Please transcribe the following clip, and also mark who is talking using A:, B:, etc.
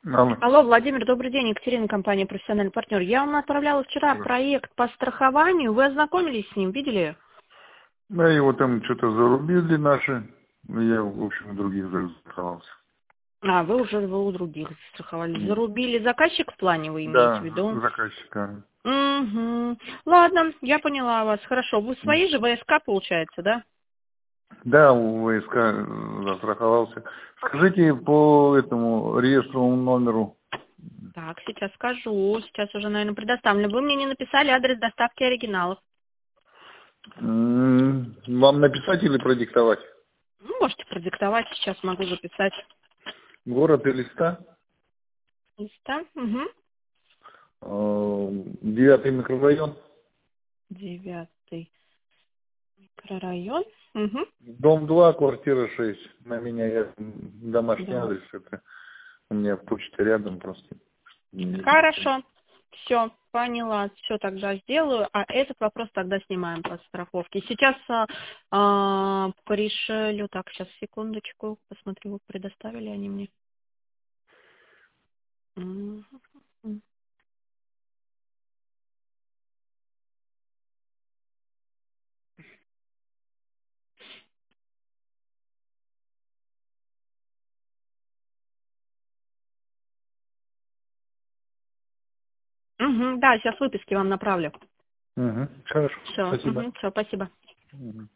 A: Алло.
B: Алло, Владимир, добрый день. Екатерина, компания «Профессиональный партнер». Я вам отправляла вчера проект по страхованию. Вы ознакомились с ним, видели?
A: Да, его там что-то зарубили наши. Я, в общем, у других застраховался.
B: Вы уже у других страховали. Зарубили заказчик в плане, вы имеете в
A: Да,
B: виду?
A: заказчика.
B: Угу. Ладно, я поняла вас. Хорошо. Вы свои же ВСК, получается, да?
A: Да, у ВСК застраховался. Скажите по этому реестровому номеру.
B: Так, сейчас скажу. Сейчас уже, наверное, предоставлю. Вы мне не написали адрес доставки оригиналов.
A: Вам написать или продиктовать?
B: Ну, можете продиктовать. Сейчас могу записать.
A: Город Элиста,
B: Листа. Угу.
A: 9-й микрорайон,
B: 9-й микрорайон. Угу.
A: дом 2, квартира 6. На меня домашний
B: Да.
A: адрес, это у меня почта рядом просто.
B: Хорошо. Все, поняла. Все тогда сделаю. А этот вопрос тогда снимаем по страховке. Сейчас пришлю. Так, сейчас, секундочку. Посмотрю, вы предоставили они мне. Мгм. Мгм, да, сейчас выписки вам направлю.
A: Хорошо,
B: Все,
A: спасибо.
B: все, спасибо.
A: Мгм.